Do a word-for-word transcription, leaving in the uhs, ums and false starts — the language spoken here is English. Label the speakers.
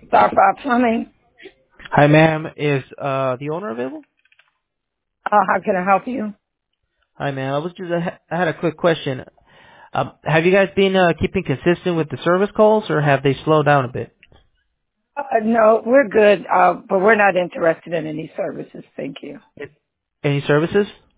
Speaker 1: Starfire Plumbing.
Speaker 2: Hi, ma'am. Is uh the owner available?
Speaker 1: Uh, how can I help you?
Speaker 2: Hi, ma'am. I was just I ha- I had a quick question. Um, have you guys been uh, keeping consistent with the service calls, or have they slowed down a bit?
Speaker 1: Uh, no, we're good, uh, but we're not interested in any services. Thank you.
Speaker 2: Any services?